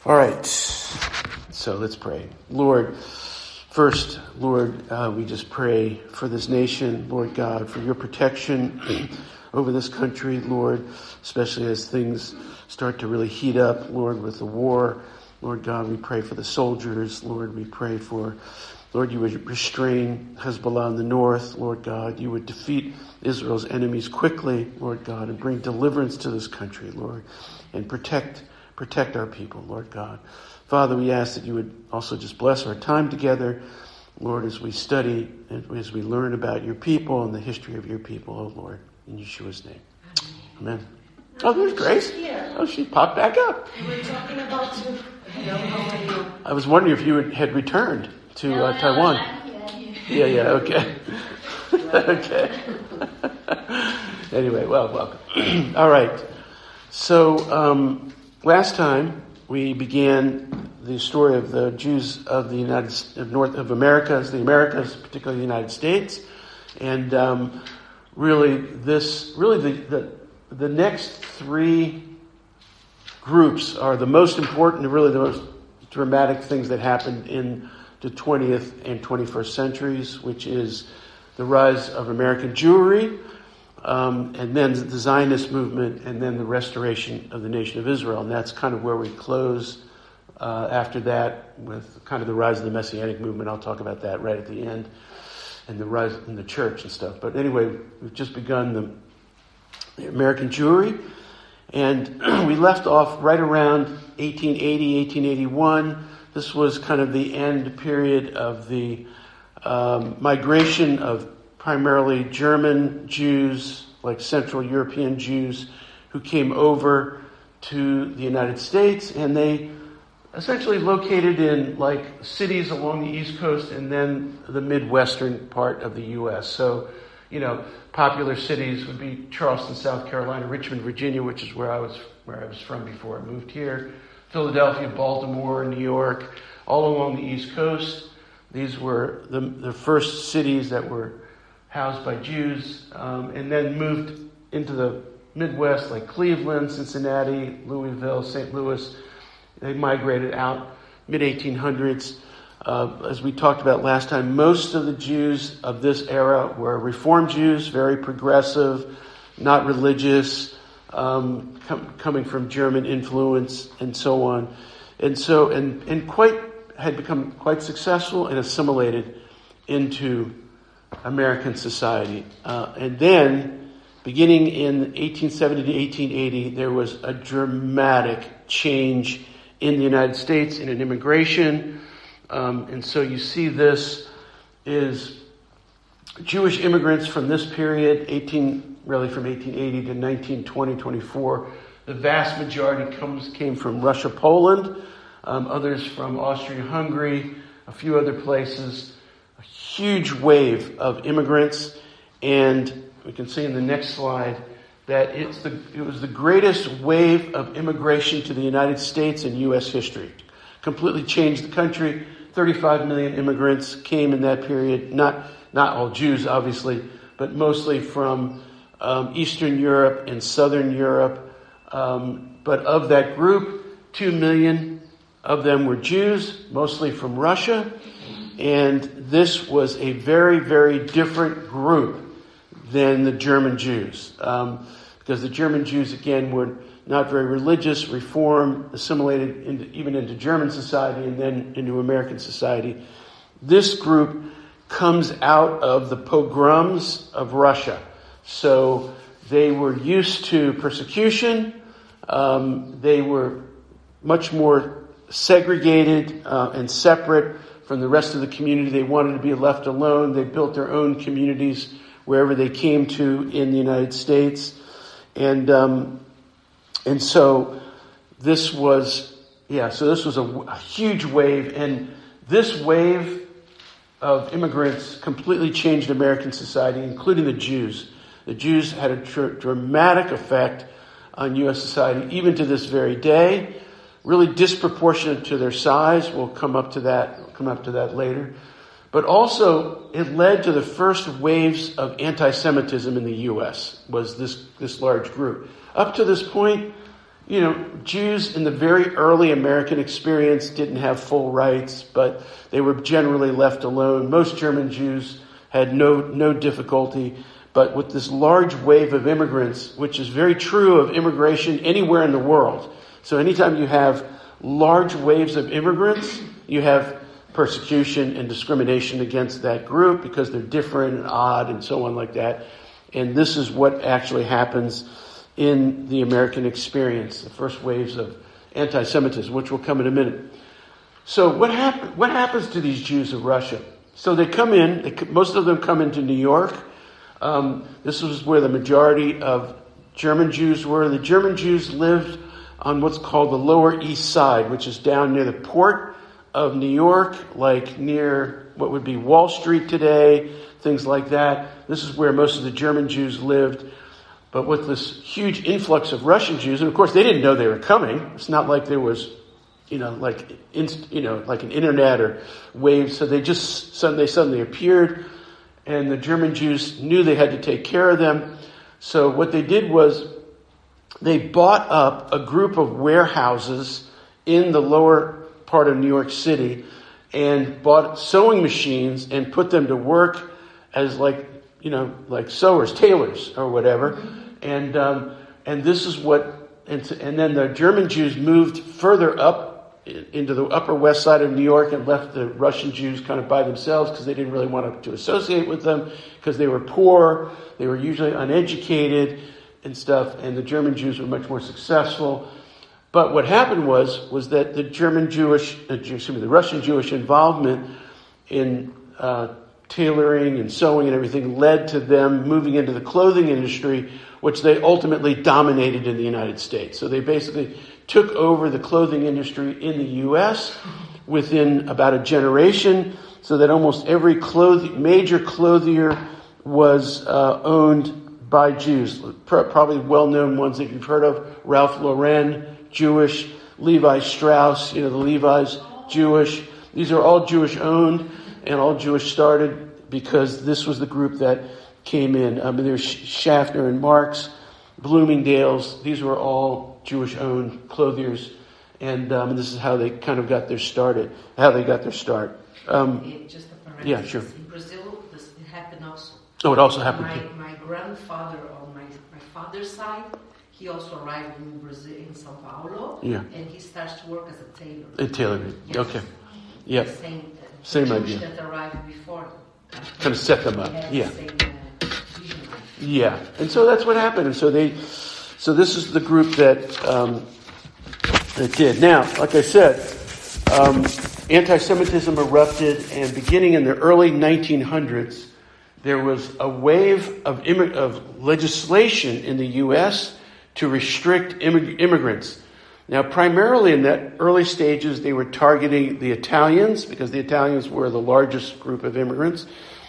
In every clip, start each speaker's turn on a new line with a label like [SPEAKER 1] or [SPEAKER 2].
[SPEAKER 1] All right, so let's pray. Lord, first, Lord, we just pray for this nation, Lord God, for your protection over this country, Lord, especially as things start to really heat up, Lord, with the war. Lord God, we pray for the soldiers. Lord, we pray for, Lord, you would restrain Hezbollah in the north, Lord God. You would defeat Israel's enemies quickly, Lord God, and bring deliverance to this country, Lord, and protect our people, Lord God. Father, we ask that you would also just bless our time together, Lord, as we study and as we learn about your people and the history of your people, oh Lord, in Yeshua's name. Amen. Oh, there's Grace. Oh, she popped back up.
[SPEAKER 2] We're talking about
[SPEAKER 1] I was wondering if you had returned to Taiwan. Yeah, okay. Okay. Anyway, well, welcome. All right. So, last time we began the story of the Jews of the North Americas, particularly the United States, and the next three groups are the most important, really the most dramatic things that happened in the 20th and 21st centuries, which is the rise of American Jewry, and then the Zionist movement, and then the restoration of the nation of Israel. And that's kind of where we close after that with kind of the rise of the Messianic movement. I'll talk about that right at the end, and the rise in the church and stuff. But anyway, we've just begun the American Jewry, and we left off right around 1880, 1881. This was kind of the end period of the migration of primarily German Jews, like Central European Jews, who came over to the United States, and they essentially located in like cities along the East Coast and then the Midwestern part of the U.S. So, popular cities would be Charleston, South Carolina, Richmond, Virginia, which is where I was from before I moved here, Philadelphia, Baltimore, New York, all along the East Coast. These were the first cities that were housed by Jews, and then moved into the Midwest, like Cleveland, Cincinnati, Louisville, St. Louis. They migrated out mid-1800s. As we talked about last time, most of the Jews of this era were Reform Jews, very progressive, not religious, coming from German influence, and so on, and had become quite successful and assimilated into American society. And then, beginning in 1870 to 1880, there was a dramatic change in the United States in an immigration. And so you see this is Jewish immigrants from this period, from 1880 to 1920, 24. The vast majority came from Russia, Poland, others from Austria-Hungary, a few other places. A huge wave of immigrants, and we can see in the next slide that it was the greatest wave of immigration to the United States in U.S. history. Completely changed the country. 35 million immigrants came in that period. Not all Jews, obviously, but mostly from Eastern Europe and Southern Europe. But of that group, 2 million of them were Jews, mostly from Russia. And this was a very, very different group than the German Jews. Because the German Jews, again, were not very religious, Reformed, assimilated even into German society and then into American society. This group comes out of the pogroms of Russia. So they were used to persecution. They were much more segregated and separate from the rest of the community. They wanted to be left alone. They built their own communities wherever they came to in the United States. And so this was a huge wave, and this wave of immigrants completely changed American society, including the Jews. The Jews had a dramatic effect on U.S. society, even to this very day, really disproportionate to their size. We'll come up to that later. But also, it led to the first waves of anti-Semitism in the U.S., was this large group. Up to this point, Jews in the very early American experience didn't have full rights, but they were generally left alone. Most German Jews had no difficulty. But with this large wave of immigrants, which is very true of immigration anywhere in the world. So anytime you have large waves of immigrants, you have persecution and discrimination against that group because they're different and odd and so on like that. And this is what actually happens in the American experience, the first waves of anti-Semitism, which will come in a minute. So what happens to these Jews of Russia? So they come in, most of them come into New York. This was where the majority of German Jews were. The German Jews lived on what's called the Lower East Side, which is down near the port of New York, like near what would be Wall Street today, things like that. This is where most of the German Jews lived. But with this huge influx of Russian Jews, and of course they didn't know they were coming. It's not like there was, like an internet or waves. So they suddenly appeared. And the German Jews knew they had to take care of them. So what they did was they bought up a group of warehouses in the lower part of New York City and bought sewing machines and put them to work as like sewers, tailors or whatever. And this is and then the German Jews moved further up into the Upper West Side of New York and left the Russian Jews kind of by themselves because they didn't really want to associate with them because they were poor, they were usually uneducated and stuff, and the German Jews were much more successful. But what happened was that the the Russian Jewish involvement in tailoring and sewing and everything led to them moving into the clothing industry, which they ultimately dominated in the United States. So they basically took over the clothing industry in the U.S. within about a generation, so that almost every major clothier was owned by Jews. Probably well-known ones that you've heard of: Ralph Lauren, Jewish; Levi Strauss, the Levi's, Jewish. These are all Jewish-owned and all Jewish-started because this was the group that came in. There's Schaffner and Marx, Bloomingdale's. These were all Jewish-owned clothiers, and this is how they kind of got their start.
[SPEAKER 2] Just a parenthesis.
[SPEAKER 1] Yeah, sure.
[SPEAKER 2] In Brazil, it happened also.
[SPEAKER 1] Oh, it also happened too.
[SPEAKER 2] My grandfather on my father's side, he also arrived in Brazil, in São Paulo, and he starts to work as a tailor.
[SPEAKER 1] A tailor,
[SPEAKER 2] yes.
[SPEAKER 1] Okay. Yeah.
[SPEAKER 2] Same
[SPEAKER 1] idea.
[SPEAKER 2] That arrived before.
[SPEAKER 1] Kind of set them up. Yeah.
[SPEAKER 2] Same vision.
[SPEAKER 1] Yeah, and so that's what happened. And so this is the group that did. Now, like I said, anti-Semitism erupted, and beginning in the early 1900s, there was a wave of legislation in the U.S. to restrict immigrants. Now, primarily in that early stages, they were targeting the Italians because the Italians were the largest group of immigrants.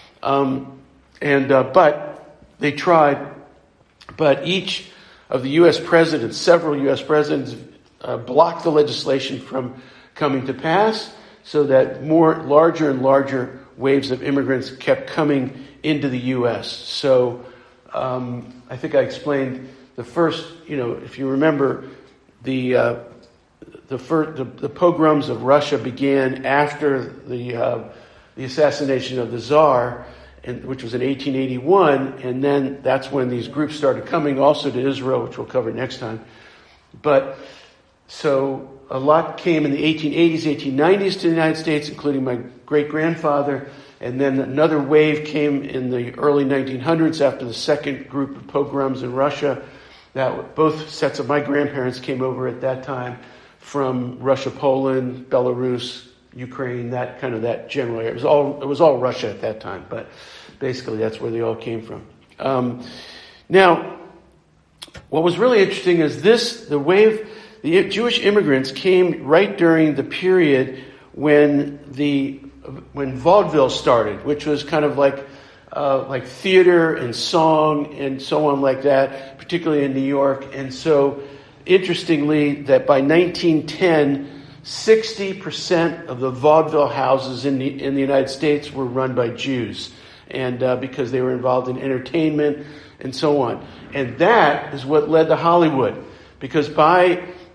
[SPEAKER 1] But they tried. But each of the U.S. presidents, several U.S. presidents, blocked the legislation from coming to pass, so that larger and larger waves of immigrants kept coming into the U.S. So I think I explained the first. If you remember, the pogroms of Russia began after the assassination of the Tsar, which was in 1881, and then that's when these groups started coming also to Israel, which we'll cover next time. But so a lot came in the 1880s, 1890s to the United States, including my great-grandfather, and then another wave came in the early 1900s after the second group of pogroms in Russia. That both sets of my grandparents came over at that time from Russia, Poland, Belarus, Ukraine, that general area. It was all Russia at that time, but basically that's where they all came from. Now, what was really interesting is the Jewish immigrants came right during the period when vaudeville started, which was kind of like theater and song and so on like that, particularly in New York. And so, interestingly, that by 1910, 60% of the vaudeville houses in the United States were run by Jews, and because they were involved in entertainment and so on. And that is what led to Hollywood, because by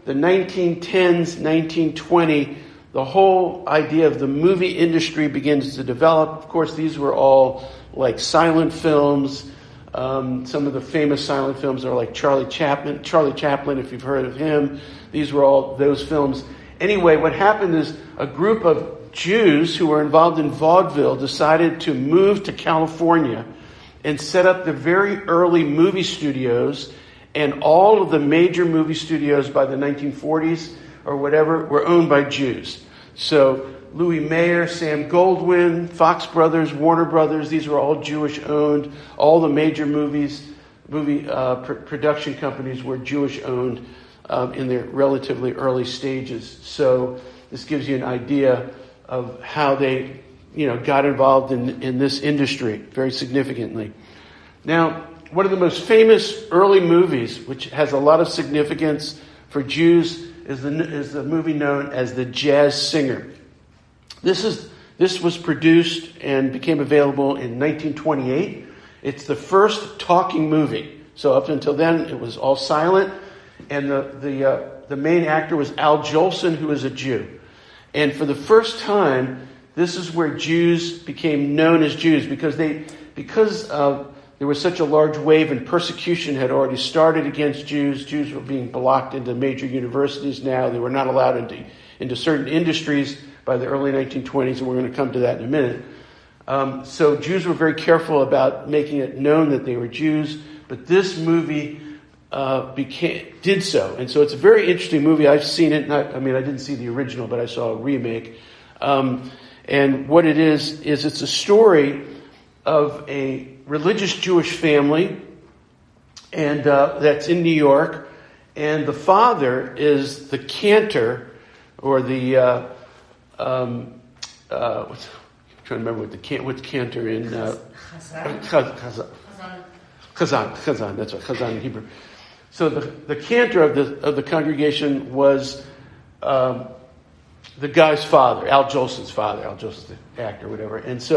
[SPEAKER 1] the 1910s, 1920, the whole idea of the movie industry begins to develop. Of course, these were all like silent films. Some of the famous silent films are like Charlie Chaplin, if you've heard of him. These were all those films. Anyway, what happened is a group of Jews who were involved in vaudeville decided to move to California and set up the very early movie studios, and all of the major movie studios by the 1940s or whatever were owned by Jews. So Louis Mayer, Sam Goldwyn, Fox Brothers, Warner Brothers, these were all Jewish owned. All the major movie production companies were Jewish owned in their relatively early stages. So this gives you an idea of how they got involved in this industry very significantly. Now, one of the most famous early movies, which has a lot of significance for Jews, is the movie known as The Jazz Singer. This was produced and became available in 1928. It's the first talking movie. So up until then, it was all silent, and the main actor was Al Jolson, who was a Jew. And for the first time, this is where Jews became known as Jews, because there was such a large wave and persecution had already started against Jews. Jews were being blocked into major universities now. They were not allowed into certain industries by the early 1920s, and we're going to come to that in a minute. So Jews were very careful about making it known that they were Jews, but this movie did so. And so it's a very interesting movie. I've seen it. I didn't see the original, but I saw a remake. And what it is it's a story of a religious Jewish family, and that's in New York. And the father is the cantor, or the I'm trying to remember what's cantor in Chazan. That's right, Chazan in Hebrew. So the cantor of the congregation was the guy's father, Al Jolson's father. Al Jolson's the actor, whatever.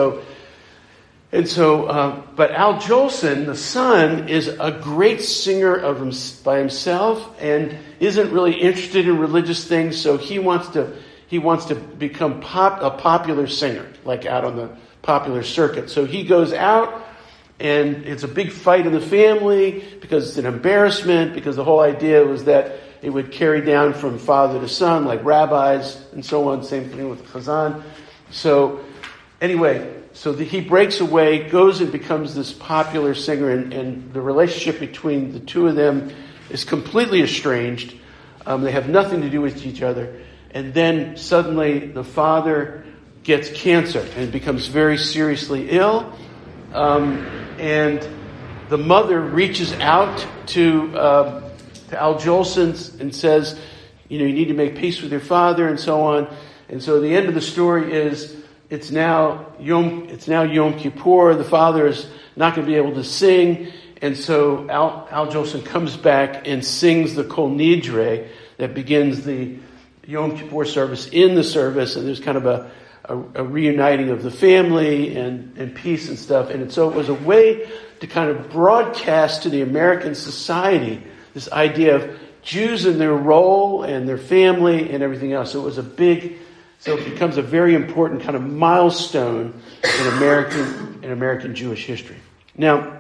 [SPEAKER 1] But Al Jolson, the son, is a great singer by himself and isn't really interested in religious things. So he wants to become a popular singer, like out on the popular circuit. So he goes out, and it's a big fight in the family because it's an embarrassment, because the whole idea was that it would carry down from father to son, like rabbis and so on. Same thing with Chazan. So anyway, he breaks away, goes and becomes this popular singer, and the relationship between the two of them is completely estranged. They have nothing to do with each other. And then suddenly the father gets cancer and becomes very seriously ill. And the mother reaches out to Al Jolson and says, you need to make peace with your father, and so on. And so the end of the story is it's now Yom Kippur. The father is not going to be able to sing, and so Al Jolson comes back and sings the Kol Nidre that begins the Yom Kippur service in the service, and there's kind of a reuniting of the family and peace and stuff. And so it was a way to kind of broadcast to the American society this idea of Jews and their role and their family and everything else. So it becomes a very important kind of milestone in American Jewish history. Now,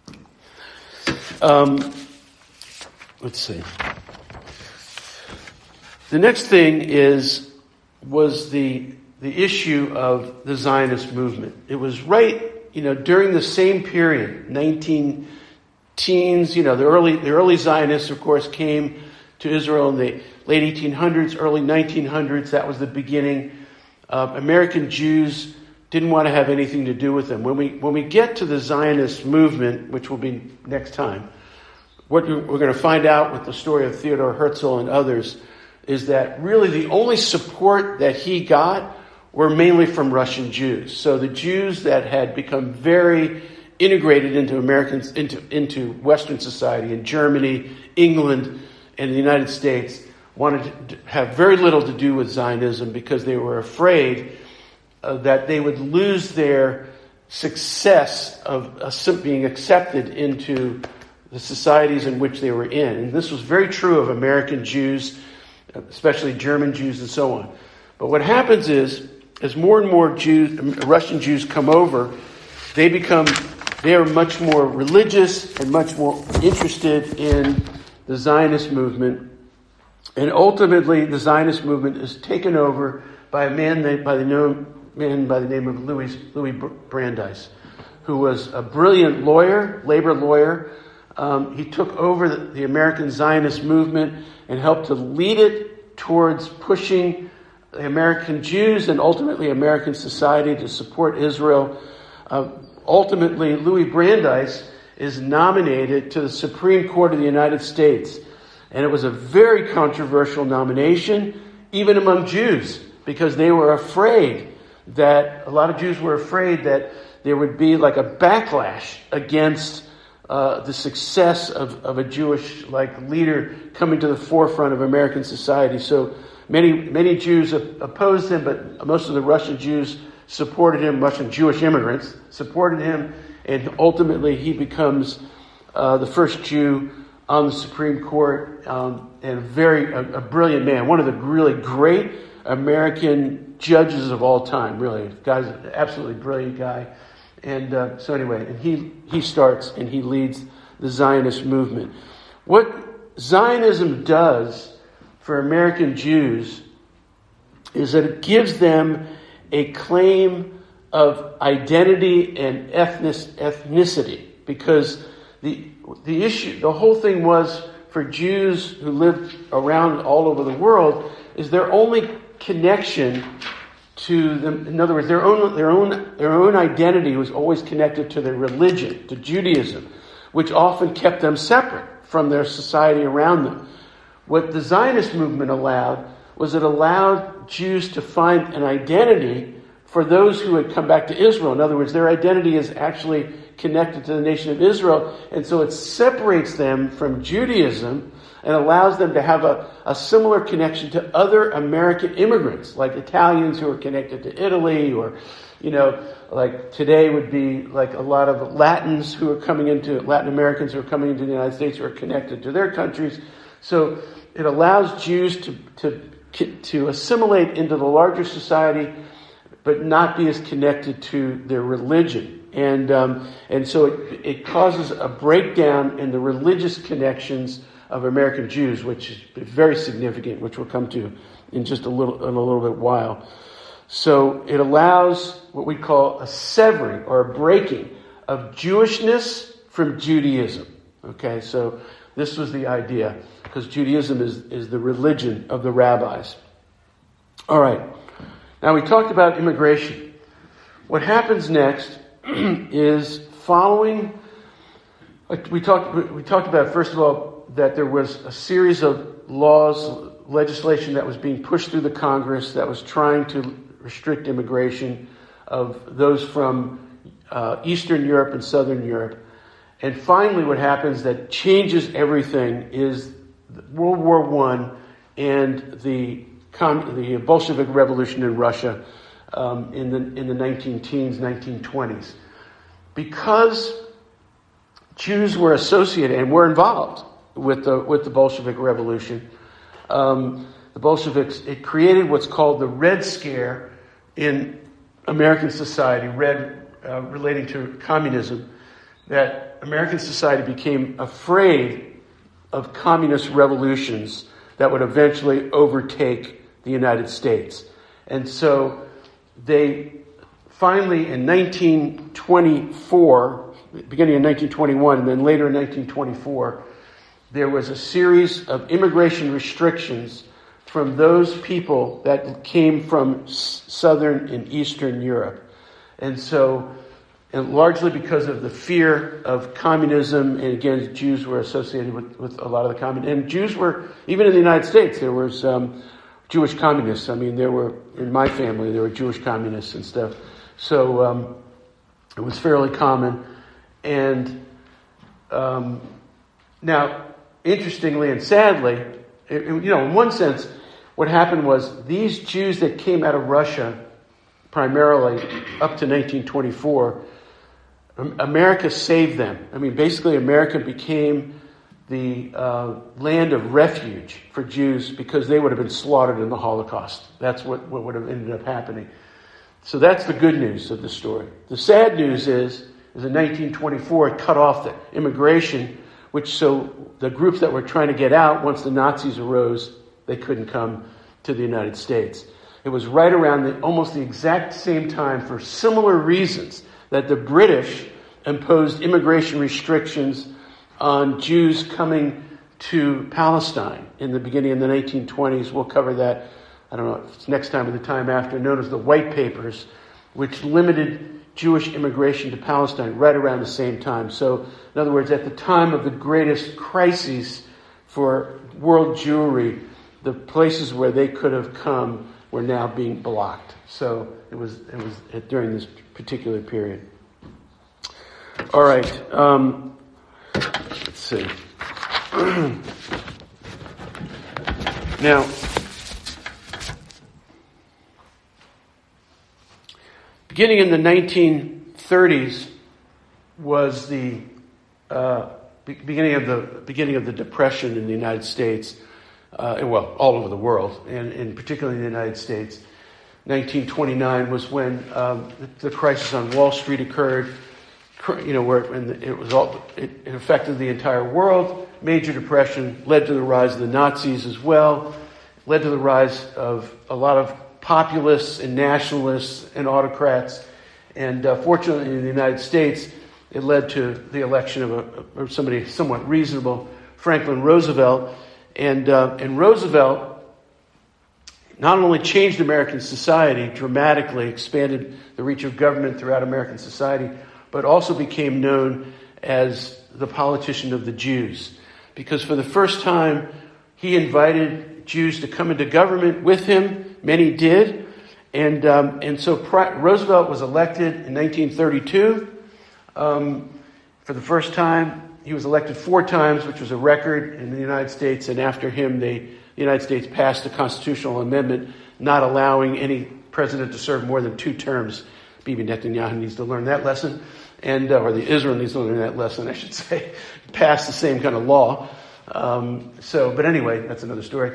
[SPEAKER 1] let's see. The next thing was the issue of the Zionist movement. It was right, during the same period, 19 teens, the early Zionists, of course, came to Israel in the late 1800s, early 1900s. That was the beginning. American Jews didn't want to have anything to do with them. When we get to the Zionist movement, which will be next time, what we're going to find out with the story of Theodor Herzl and others is that really the only support that he got were mainly from Russian Jews. So the Jews that had become very integrated into Western society in Germany, England, and the United States wanted to have very little to do with Zionism because they were afraid that they would lose their success of being accepted into the societies in which they were in. And this was very true of American Jews, especially German Jews and so on. But what happens is, as more and more Russian Jews come over, they are much more religious and much more interested in the Zionist movement. And ultimately, the Zionist movement is taken over by a man by the name of Louis Brandeis, who was a brilliant lawyer, labor lawyer. He took over the American Zionist movement and helped to lead it towards pushing the American Jews and ultimately American society to support Israel. Ultimately, Louis Brandeis is nominated to the Supreme Court of the United States. And it was a very controversial nomination, even among Jews, because they were afraid that, a lot of Jews were afraid that there would be like a backlash against the success of a Jewish leader coming to the forefront of American society. So many Jews opposed him, but most of the Russian Jews supported him. Russian Jewish immigrants supported him, and ultimately he becomes the first Jew on the Supreme Court, and a brilliant man, one of the really great American judges of all time. Really, the guy's an absolutely brilliant guy. And so anyway, and he starts and he leads the Zionist movement. What Zionism does for American Jews is that it gives them a claim of identity and ethnicity, because the whole thing was for Jews who lived around all over the world is their only connection to them. In other words, their own identity was always connected to their religion, to Judaism, which often kept them separate from their society around them. What the Zionist movement allowed was it allowed Jews to find an identity for those who had come back to Israel. In other words, their identity is actually connected to the nation of Israel, and so it separates them from Judaism and allows them to have a similar connection to other American immigrants, like Italians who are connected to Italy, or, like today would be like a lot of Latins who are coming into, Latin Americans who are coming into the United States who are connected to their countries. So it allows Jews to assimilate into the larger society, but not be as connected to their religion. And so it causes a breakdown in the religious connections of American Jews, which is very significant, which we'll come to in just in a little bit while. So it allows what we call a severing or a breaking of Jewishness from Judaism. Okay, so this was the idea, because Judaism is the religion of the rabbis. All right. Now we talked about immigration. What happens next is following. We talked about, first of all, that there was a series of laws, legislation that was being pushed through the Congress that was trying to restrict immigration of those from Eastern Europe and Southern Europe. And finally, what happens that changes everything is World War I and the Bolshevik Revolution in Russia in the 19-teens, 1920s. Because Jews were associated and were involved with the Bolshevik Revolution, the Bolsheviks, it created what's called the Red Scare in American society, relating to communism, that American society became afraid of communist revolutions that would eventually overtake the United States. And so they finally, in 1924, beginning in 1921, and then later in 1924, there was a series of immigration restrictions from those people that came from Southern and Eastern Europe. And so, and largely because of the fear of communism, and again, Jews were associated with a lot of the communists. And Jews were, even in the United States, there was Jewish communists. I mean, there were, in my family, there were Jewish communists and stuff. So it was fairly common. And now, interestingly and sadly, in one sense, what happened was these Jews that came out of Russia, primarily up to 1924, America saved them. I mean, basically, America became the land of refuge for Jews because they would have been slaughtered in the Holocaust. That's what would have ended up happening. So that's the good news of the story. The sad news is in 1924, it cut off the immigration, so the groups that were trying to get out, once the Nazis arose, they couldn't come to the United States. It was right around almost the exact same time, for similar reasons, that the British imposed immigration restrictions on Jews coming to Palestine in the beginning of the 1920s. We'll cover that, I don't know, it's next time or the time after, known as the White Papers, which limited Jewish immigration to Palestine right around the same time. So, in other words, at the time of the greatest crises for world Jewry, the places where they could have come were now being blocked. So it was during this particular period. All right. Let's see. Now, beginning in the 1930s was the beginning of the Depression in the United States, all over the world, and particularly in the United States. 1929 was when the crisis on Wall Street occurred. It affected the entire world. Major Depression led to the rise of the Nazis as well, led to the rise of a lot of populists and nationalists and autocrats. And fortunately, in the United States, it led to the election of somebody somewhat reasonable, Franklin Roosevelt. And Roosevelt not only changed American society dramatically, expanded the reach of government throughout American society, but also became known as the politician of the Jews. Because for the first time, he invited Jews to come into government with him. Many did. And so Roosevelt was elected in 1932. For the first time, he was elected 4 times, which was a record in the United States. And after him, the United States passed a constitutional amendment not allowing any president to serve more than 2 terms. Bibi Netanyahu needs to learn that lesson, or the Israel needs to learn that lesson, I should say. Passed the same kind of law. But anyway, that's another story.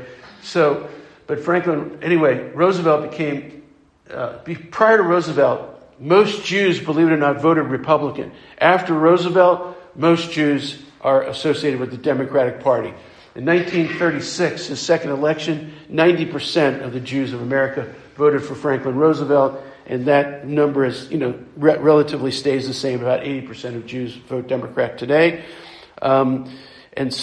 [SPEAKER 1] Roosevelt became, prior to Roosevelt, most Jews, believe it or not, voted Republican. After Roosevelt, most Jews are associated with the Democratic Party. In 1936, his second election, 90% of the Jews of America voted for Franklin Roosevelt, and that number is, relatively stays the same. About 80% of Jews vote Democrat today. This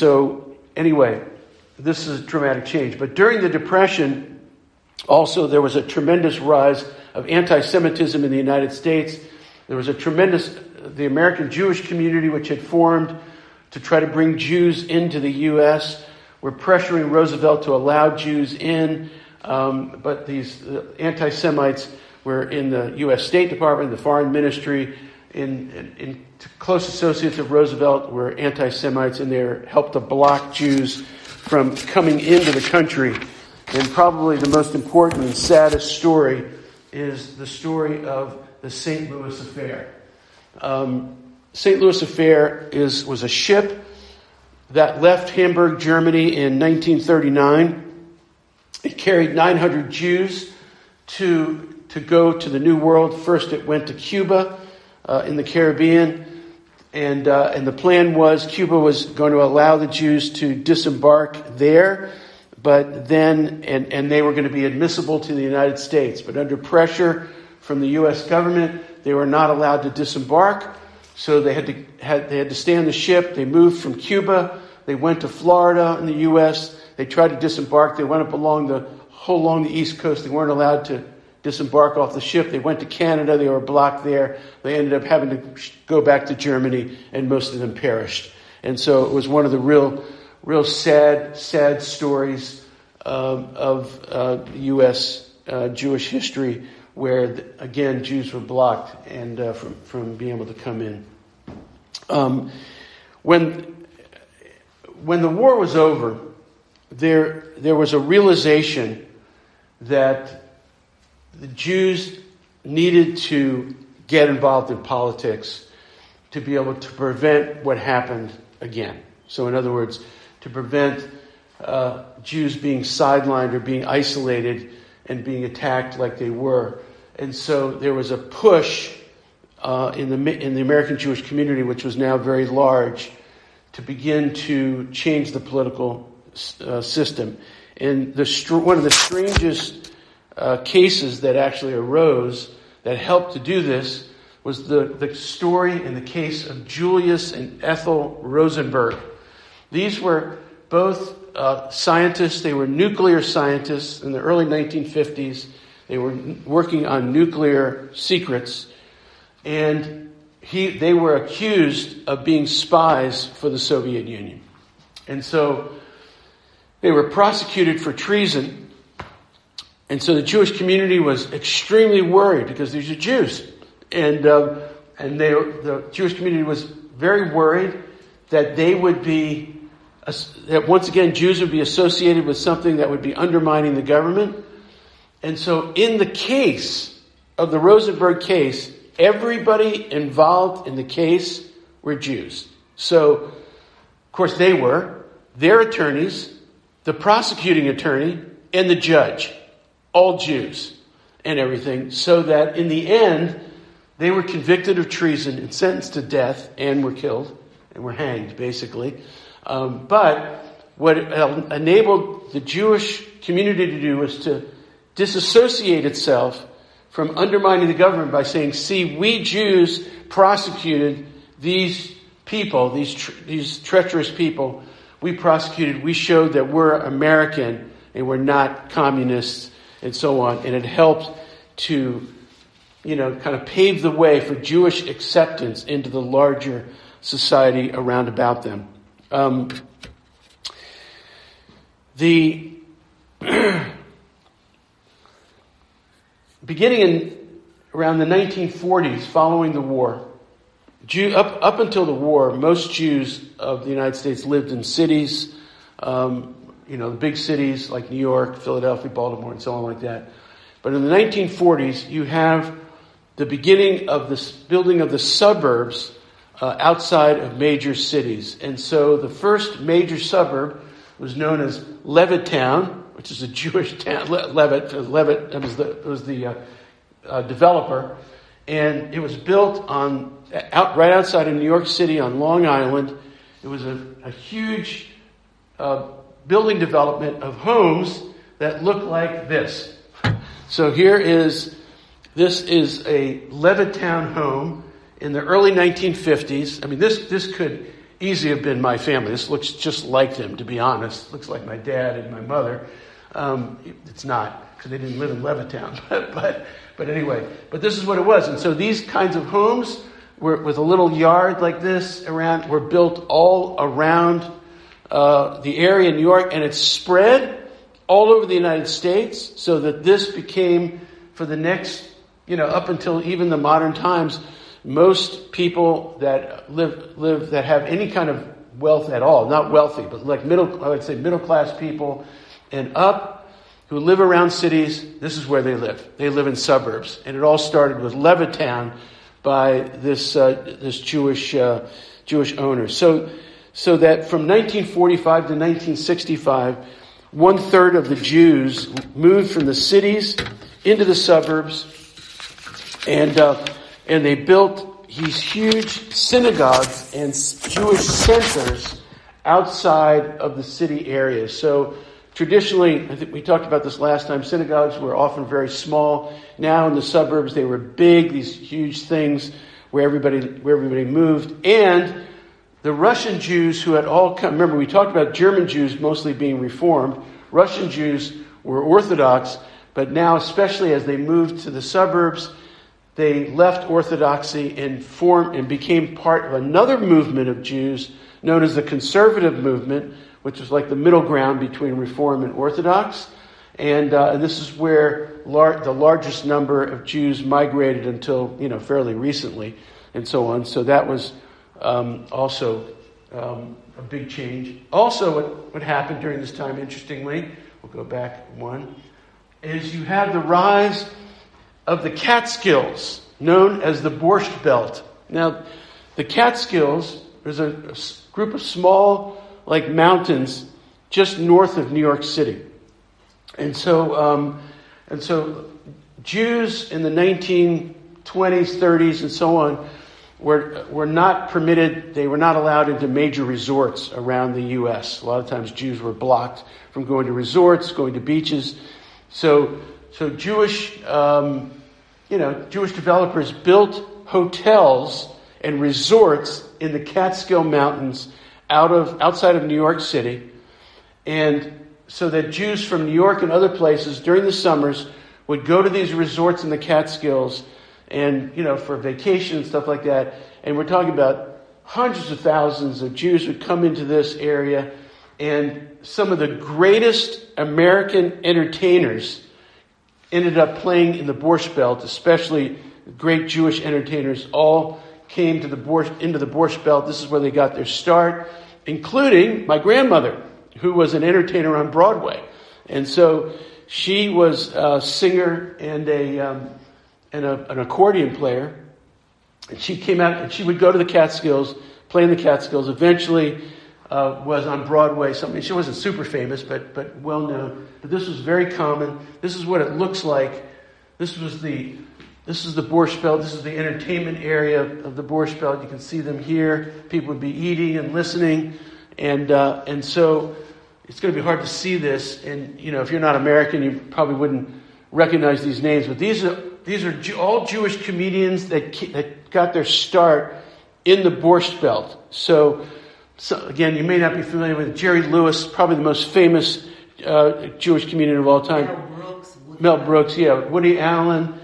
[SPEAKER 1] is a dramatic change. But during the Depression, also there was a tremendous rise of anti-Semitism in the United States. There was the American Jewish community, which had formed to try to bring Jews into the U.S., were pressuring Roosevelt to allow Jews in, but these anti-Semites were in the U.S. State Department, the Foreign Ministry, in close associates of Roosevelt were anti-Semites, and they helped to block Jews from coming into the country. And probably the most important and saddest story is the story of the St. Louis Affair. St. Louis Affair was a ship that left Hamburg, Germany in 1939. It carried 900 Jews to go to the New World. First it went to Cuba in the Caribbean. And the plan was Cuba was going to allow the Jews to disembark there, but then, and they were going to be admissible to the United States. But under pressure from the U.S. government, they were not allowed to disembark. So they had to stay on the ship. They moved from Cuba. They went to Florida in the U.S. They tried to disembark. They went up along the East Coast. They weren't allowed to disembark off the ship. They went to Canada. They were blocked there. They ended up having to go back to Germany, and most of them perished. And so it was one of the real sad stories of U.S. Jewish history, where again Jews were blocked and from being able to come in. When the war was over, there was a realization that the Jews needed to get involved in politics to be able to prevent what happened again. So in other words, to prevent Jews being sidelined or being isolated and being attacked like they were. And so there was a push in the American Jewish community, which was now very large, to begin to change the political system. And one of the strangest cases that actually arose that helped to do this was the story in the case of Julius and Ethel Rosenberg. These were both scientists. They were nuclear scientists in the early 1950s. They were working on nuclear secrets. And they were accused of being spies for the Soviet Union. And so they were prosecuted for treason. And so the Jewish community was extremely worried because these are Jews. And the Jewish community was very worried that they would be, that once again Jews would be associated with something that would be undermining the government. And so in the case of the Rosenberg case, everybody involved in the case were Jews. So, of course, they were, their attorneys, the prosecuting attorney, and the judge, all Jews and everything, so that in the end, they were convicted of treason and sentenced to death and were killed and were hanged, basically. But what it enabled the Jewish community to do was to disassociate itself from undermining the government by saying, see, we Jews prosecuted these people, these treacherous people. We showed that we're American and we're not communists and so on. And it helped to, kind of pave the way for Jewish acceptance into the larger society around about them. Beginning around the 1940s, following the war, up until the war, most Jews of the United States lived in cities, the big cities like New York, Philadelphia, Baltimore, and so on like that. But in the 1940s, you have the beginning of this building of the suburbs outside of major cities. And so the first major suburb was known as Levittown, which is a Jewish town. Levitt was the developer. And it was built right outside of New York City on Long Island. It was a huge building development of homes that looked like this. So this is a Levittown home in the early 1950s. I mean, this could easily have been my family. This looks just like them, to be honest. It looks like my dad and my mother. It's not, because they didn't live in Levittown. But anyway, but this is what it was. And so these kinds of homes with a little yard like this around were built all around the area in New York, and it's spread all over the United States, so that this became, for the next, up until even the modern times, most people that live that have any kind of wealth at all, not wealthy, but like middle class people and up, who live around cities, this is where they live. They live in suburbs. And it all started with Levittown by this Jewish owner. So that from 1945 to 1965, 1/3 of the Jews moved from the cities into the suburbs, and they built these huge synagogues and Jewish centers outside of the city areas. So traditionally, I think we talked about this last time, synagogues were often very small. Now in the suburbs, they were big, these huge things where everybody moved. And the Russian Jews who had all come, remember we talked about German Jews mostly being Reformed. Russian Jews were Orthodox, but now especially as they moved to the suburbs, they left Orthodoxy and became part of another movement of Jews known as the Conservative Movement, which was like the middle ground between Reform and Orthodox. And this is where the largest number of Jews migrated until, fairly recently and so on. So that was also a big change. Also, what happened during this time, interestingly, we'll go back one, is you had the rise of the Catskills, known as the Borscht Belt. Now, the Catskills, there's a group of small, like, mountains just north of New York City. And so Jews in the 1920s, 30s, and so on were not permitted, they were not allowed into major resorts around the U.S. A lot of times Jews were blocked from going to resorts, going to beaches. So Jewish developers built hotels and resorts in the Catskill Mountains outside of New York City, and so that Jews from New York and other places during the summers would go to these resorts in the Catskills and, for vacation and stuff like that. And we're talking about hundreds of thousands of Jews would come into this area, and some of the greatest American entertainers ended up playing in the Borscht Belt, especially great Jewish entertainers all came into the Borscht Belt. This is where they got their start, including my grandmother, who was an entertainer on Broadway. And so she was a singer and an accordion player. And she came out and she would go to the Catskills, play in the Catskills, eventually was on Broadway. She wasn't super famous, but well known. But this was very common. This is what it looks like. This is the Borscht Belt. This is the entertainment area of the Borscht Belt. You can see them here. People would be eating and listening. And so it's going to be hard to see this. And, if you're not American, you probably wouldn't recognize these names. But these are all Jewish comedians that got their start in the Borscht Belt. So again, you may not be familiar with Jerry Lewis, probably the most famous Jewish comedian of all time. Mel Brooks, Woody Allen,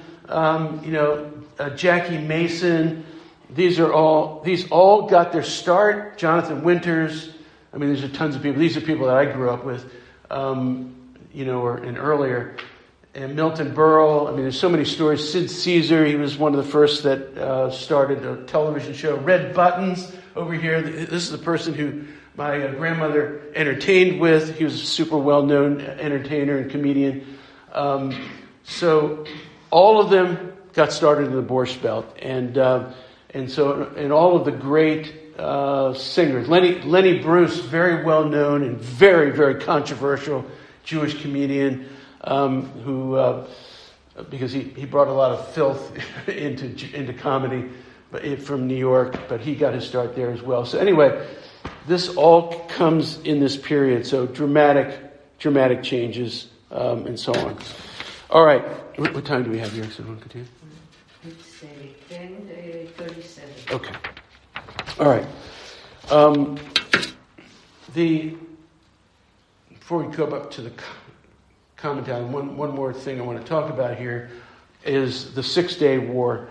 [SPEAKER 1] Jackie Mason. These all got their start. Jonathan Winters. These are tons of people. These are people that I grew up with, and earlier. And Milton Berle. There's so many stories. Sid Caesar, he was one of the first that started a television show. Red Buttons over here. This is the person who my grandmother entertained with. He was a super well-known entertainer and comedian. So all of them got started in the Borscht Belt. And all of the great singers. Lenny Bruce, very well known and very, very controversial Jewish comedian, who because he brought a lot of filth into comedy, but from New York, but he got his start there as well. So anyway, this all comes in this period. So dramatic changes and so on. All right, what time do we have here? So we continue.
[SPEAKER 2] It's 10:37.
[SPEAKER 1] Okay. All right. Before we go up to the commentary, one more thing I want to talk about here is the 6-Day War,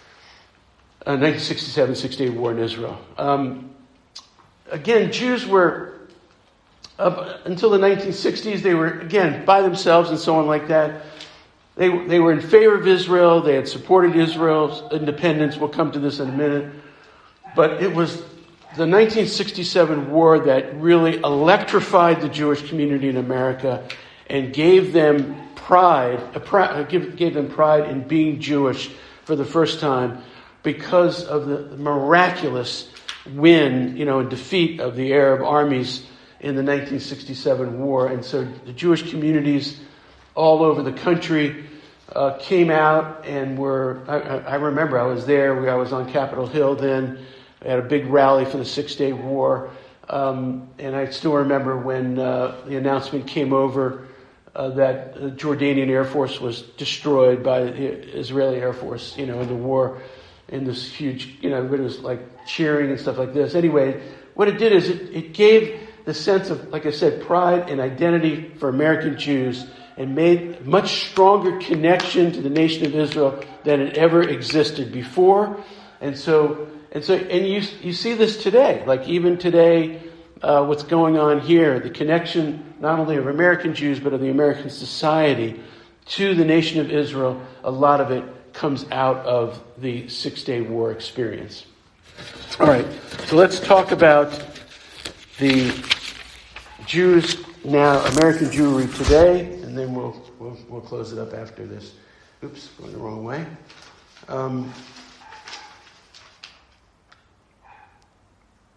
[SPEAKER 1] 1967 6-Day War in Israel. Again, Jews were, until the 1960s, they were, again, by themselves and so on like that. They were in favor of Israel. They had supported Israel's independence. We'll come to this in a minute. But it was the 1967 war that really electrified the Jewish community in America and gave them pride in being Jewish for the first time because of the miraculous win, and defeat of the Arab armies in the 1967 war. And so the Jewish communities all over the country came out and were, I remember I was there, I was on Capitol Hill then. I had a big rally for the 6-Day War. And I still remember when the announcement came over that the Jordanian Air Force was destroyed by the Israeli Air Force, in the war, in this huge, everybody was like cheering and stuff like this. Anyway, what it did is it gave the sense of, like I said, pride and identity for American Jews and made a much stronger connection to the nation of Israel than had ever existed before. And you see this today, like even today, what's going on here, the connection not only of American Jews, but of the American society to the nation of Israel, a lot of it comes out of the 6-Day War experience. All right, so let's talk about the Jews now, American Jewry today, and then we'll close it up after this. Oops, going the wrong way.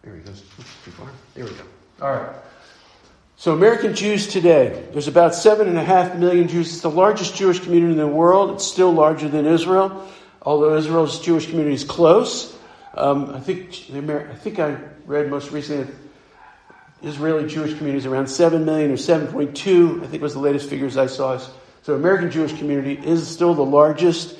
[SPEAKER 1] There he goes. Oops, too far. There we go. All right. So American Jews today, there's about 7.5 million Jews. It's the largest Jewish community in the world. It's still larger than Israel, although Israel's Jewish community is close. I think I read most recently that Israeli Jewish community is around 7 million or 7.2. I think was the latest figures I saw. So American Jewish community is still the largest.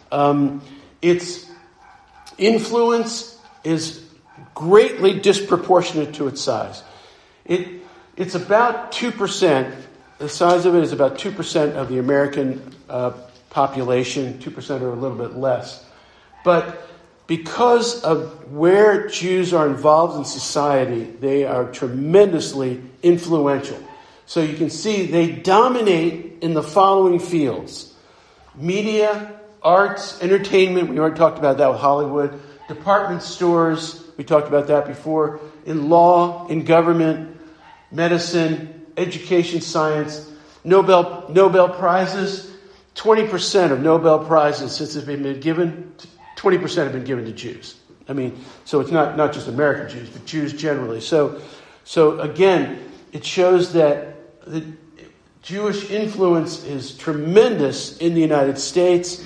[SPEAKER 1] Its influence is greatly disproportionate to its size. It's about 2%. The size of it is about 2% of the American population, 2% or a little bit less. But because of where Jews are involved in society, they are tremendously influential. So you can see they dominate in the following fields: media, arts, entertainment. We already talked about that with Hollywood. Department stores. We talked about that before. In law, in government, medicine, education, science, Nobel Prizes. 20% of Nobel Prizes since they've been given, 20% have been given to Jews. I mean, so it's not just American Jews, but Jews generally. So again, it shows that the Jewish influence is tremendous in the United States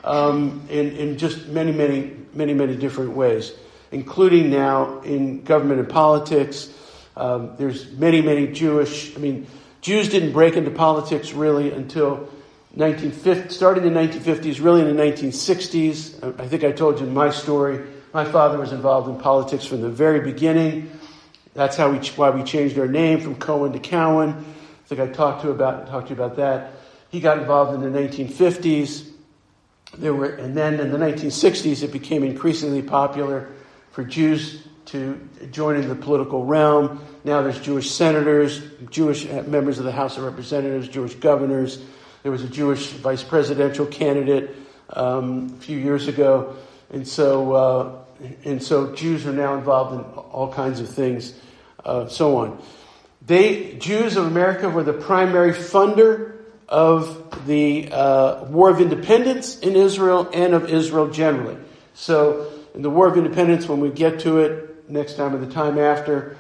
[SPEAKER 1] in just many different ways, including now in government and politics. There's many Jews didn't break into politics really until starting in the 1950s, really in the 1960s. I think I told you my story. My father was involved in politics from the very beginning. That's why we changed our name from Cohen to Cowan. I think I talked to you about that. He got involved in the 1950s. And then in the 1960s, it became increasingly popular for Jews to join in the political realm. Now there's Jewish senators, Jewish members of the House of Representatives, Jewish governors. There was a Jewish vice presidential candidate a few years ago. And so Jews are now involved in all kinds of things, so on. Jews of America were the primary funder of the War of Independence in Israel and of Israel generally. So in the War of Independence, when we get to it next time or the time after,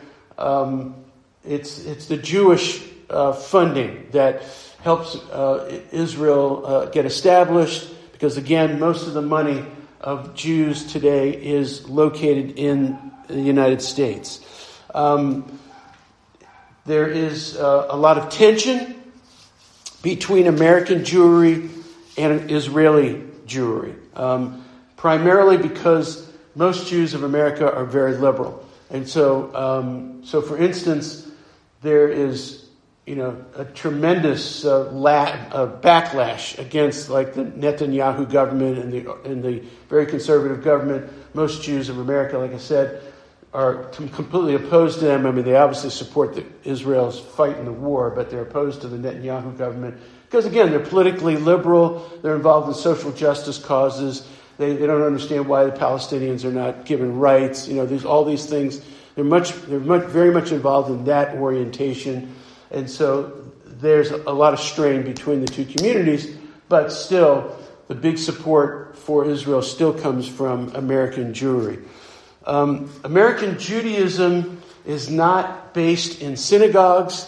[SPEAKER 1] it's the Jewish funding that helps Israel get established, because again, most of the money of Jews today is located in the United States. There is a lot of tension between American Jewry and Israeli Jewry, primarily because most Jews of America are very liberal. And so for instance, there is a tremendous backlash against like the Netanyahu government and the very conservative government. Most Jews of America, like I said, are completely opposed to them. I mean, they obviously support Israel's fight in the war, but they're opposed to the Netanyahu government because, again, they're politically liberal. They're involved in social justice causes. They don't understand why the Palestinians are not given rights. There's all these things. They're very much involved in that orientation. And so there's a lot of strain between the two communities, but still the big support for Israel still comes from American Jewry. American Judaism is not based in synagogues,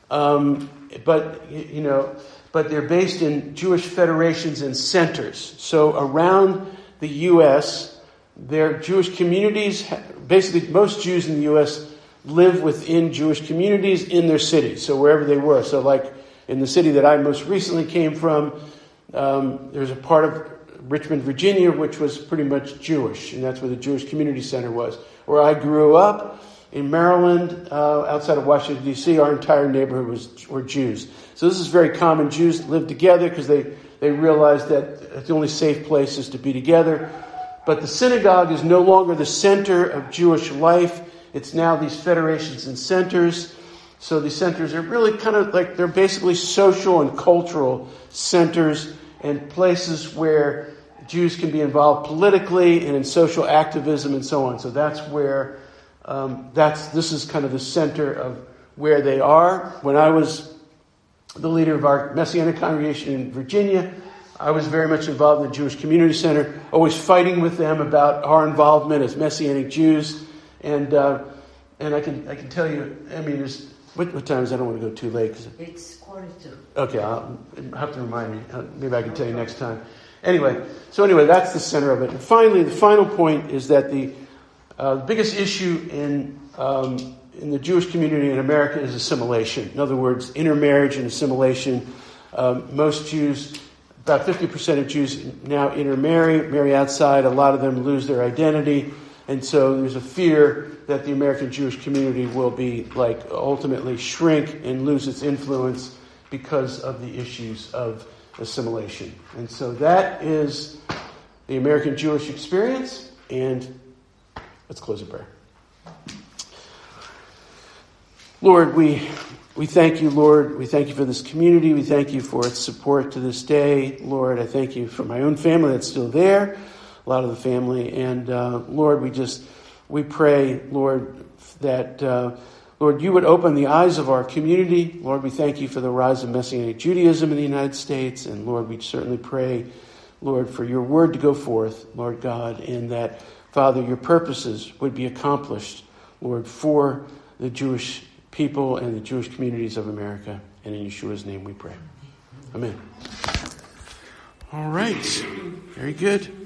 [SPEAKER 1] but they're based in Jewish federations and centers. So around the U.S., there are Jewish communities. Basically, most Jews in the U.S. live within Jewish communities in their cities, so wherever they were. So like in the city that I most recently came from, there's a part of Richmond, Virginia, which was pretty much Jewish, and that's where the Jewish Community Center was. Where I grew up, in Maryland, outside of Washington, D.C., our entire neighborhood were Jews. So this is very common. Jews live together because they realized that the only safe place is to be together. But the synagogue is no longer the center of Jewish life. It's now these federations and centers. So these centers are really kind of like, they're basically social and cultural centers and places where Jews can be involved politically and in social activism and so on. So that's where, this is kind of the center of where they are. When I was the leader of our Messianic congregation in Virginia, I was very much involved in the Jewish Community Center, always fighting with them about our involvement as Messianic Jews. And And I can tell you, I mean, what time is it? I don't want to go too late.
[SPEAKER 2] It's 1:45.
[SPEAKER 1] Okay, I'll have to remind me. Maybe I can tell you next time. Anyway, that's the center of it. And finally, the final point is that the biggest issue in the Jewish community in America is assimilation. In other words, intermarriage and assimilation. Most Jews, about 50% of Jews now marry outside. A lot of them lose their identity. And so there's a fear that the American Jewish community will be ultimately shrink and lose its influence because of the issues of assimilation. And so that is the American Jewish experience. And let's close in prayer. Lord, we thank you, Lord. We thank you for this community. We thank you for its support to this day. Lord, I thank you for my own family that's still there, a lot of the family. And Lord, we pray, Lord, that, Lord, you would open the eyes of our community. Lord, we thank you for the rise of Messianic Judaism in the United States. And Lord, we certainly pray, Lord, for your word to go forth, Lord God, and that, Father, your purposes would be accomplished, Lord, for the Jewish people and the Jewish communities of America. And in Yeshua's name we pray. Amen. All right. Very good.